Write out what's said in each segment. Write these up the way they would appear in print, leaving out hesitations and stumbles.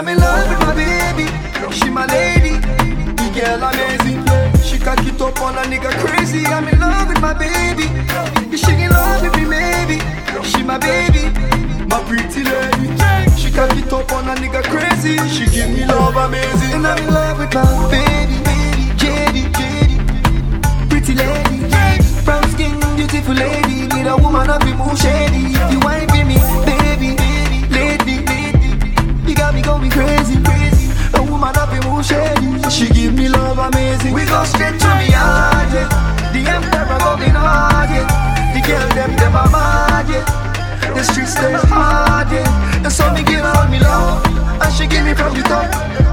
I'm in love with my baby. She my lady. The girl amazing. She cock it up on a nigga crazy. I'm in love with my baby. She in love with me, maybe. She my baby, my pretty lady. She cock it up on a nigga crazy. She give me love amazing. And I'm in love with my baby, Jady, pretty lady, brown skin, beautiful lady. Need a woman up in move shady. You ain't be me, baby, lady. You got me going crazy. A woman up in move shady. She give me love amazing. We go straight to me heart, yeah. The emperor going hard, yeah. The girl them are mad, yeah. The streets they hard, yeah. And so me give her me love, and she give me from the top.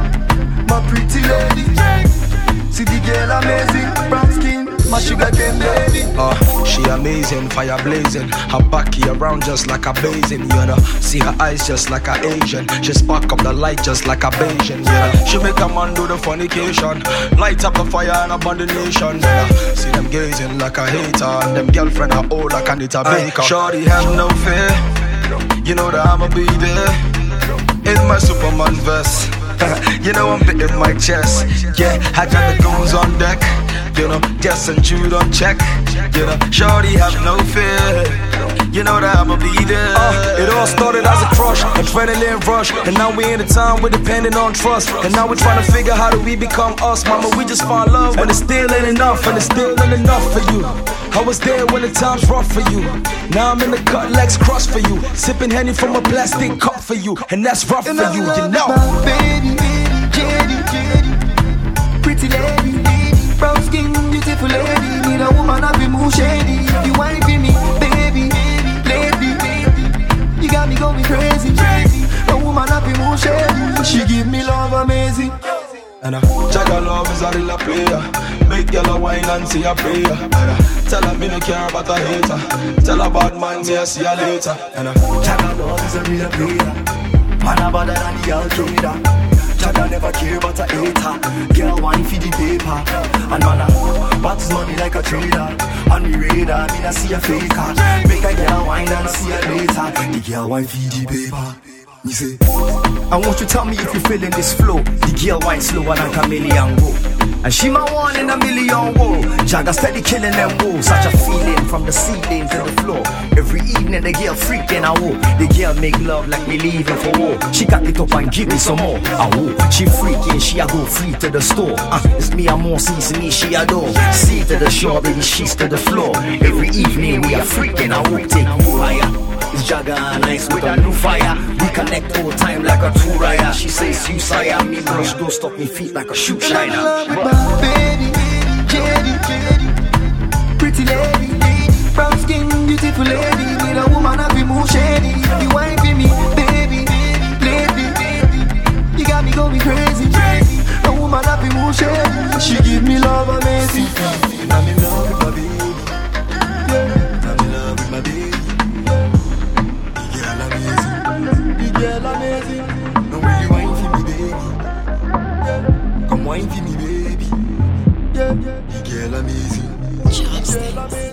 My pretty lady, see the girl amazing, brown skin, my sugar cane lady. She amazing, fire blazing. Her backy around just like a basin, you know. See her eyes just like a Asian. She spark up the light just like a Bayesian, yeah. She make a man do the fornication, light up the fire and abandon the nation, yeah. See them gazing like a hater, and them girlfriend are old like Anita Baker. Shorty have no fear, you know that I'ma be there in my Superman vest. You know I'm beating my chest. Yeah, I got the goons on deck. You know, Jess and Jude on check. You know, shorty have no fear. You know that I'ma be there. It all started as a crush, adrenaline rush. And now we in a time we're depending on trust. And now we're trying to figure how do we become us. Mama, we just find love, but it still ain't enough. And it still ain't enough for you. I was there when the time's rough for you. Now I'm in the cut, legs crossed for you. Sipping Henny from a plastic cup for you. And that's rough for you, you know. My baby, Jady, pretty lady, brown skin, beautiful lady. Need a woman up in move shady. You ain't be me, baby, lady. You got me going crazy. A woman up in move shady. She give me love amazing. And Jagger love is a real player. Make girl a wine and say a prayer. Tell her me no care about a hater. Tell her bad man say I see her later. And Jagger love is a real player. Man a better than the girl trader. Jagger never care about a hater. Girl wine for the paper. And man a box money like a trader. On the radar, me not see a faker. Make a girl wine and see her later. The girl wine for the paper. Me say, I want you to tell me if you feeling this flow. The girl wine slower than chameleon go. And she my one in a million, whoa. Jagger steady killing them, whoa. Such a feeling from the ceiling to the floor. Every evening the girl freaking, I whoa. The girl make love like me leaving for war. She got it up and give me some more, I whoa. She freaking, she a go free to the store. It's me, I'm more season, me, she adore. See to the shore, baby, she's to the floor. Every evening we are freaking, I whoa. Take you higher. It's Jagger and Ice with a new fire. We connect all time like a true raya. She says you sire, me brush, don't stop me feet like a shoe shiner. My baby, Jady, pretty lady, brown skin, beautiful lady. Need a woman up in move shady. You ain't be me, baby, lady. You got me going crazy. A woman up in move shady. She give me love amazing. And I'm in love with my baby. Yeah, I'm in love with my baby. The girl amazing. No way you wine for me, baby. Yeah. Come wine for me, baby. Yeah, the girl amazing. the girl amazing.